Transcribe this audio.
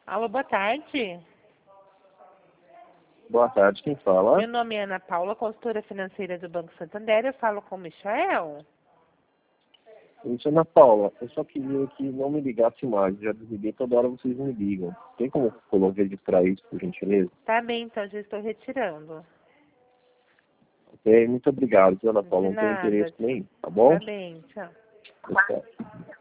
Alô, boa tarde. Boa tarde, quem fala? Meu nome é Ana Paula, consultora financeira do Banco Santander. Eu falo com o Michael. Isso, Ana Paula, eu só queria que não me ligasse mais. Já desliguei, toda hora vocês me ligam. Tem como colocar registrar isso, por gentileza? Tá bem, então já estou retirando. Ok, muito obrigado, Ana Paula. De Não tenho nada. interesse nenhum, tá bom? Tá bem, tchau. Tá certo.